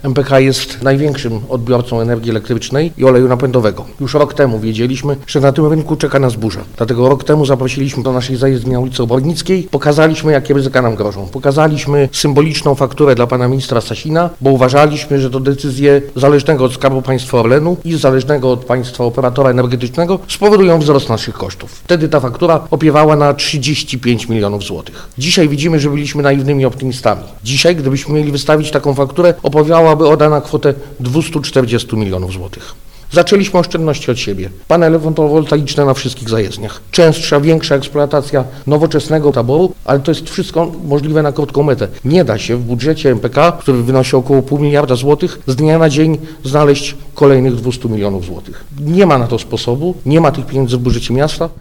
MPK jest największym odbiorcą energii elektrycznej i oleju napędowego. Już rok temu wiedzieliśmy, że na tym rynku czeka nas burza. Dlatego rok temu zaprosiliśmy do naszej zajezdni na ulicy Obornickiej, pokazaliśmy, jakie ryzyka nam grożą. Pokazaliśmy symboliczną fakturę dla pana ministra Sasina, bo uważaliśmy, że to decyzje zależnego od Skarbu Państwa Orlenu i zależnego od państwa operatora energetycznego spowodują wzrost naszych kosztów. Wtedy ta faktura opiewała na 35 milionów złotych. Dzisiaj widzimy, że byliśmy naiwnymi optymistami. Dzisiaj, gdybyśmy mieli wystawić taką fakturę, opowiadałaby ona na kwotę 240 milionów złotych. Zaczęliśmy oszczędności od siebie. Panele fotowoltaiczne na wszystkich zajezdniach. Częstsza, większa eksploatacja nowoczesnego taboru, ale to jest wszystko możliwe na krótką metę. Nie da się w budżecie MPK, który wynosi około 0,5 miliarda złotych, z dnia na dzień znaleźć kolejnych 200 milionów złotych. Nie ma na to sposobu, nie ma tych pieniędzy w budżecie miasta.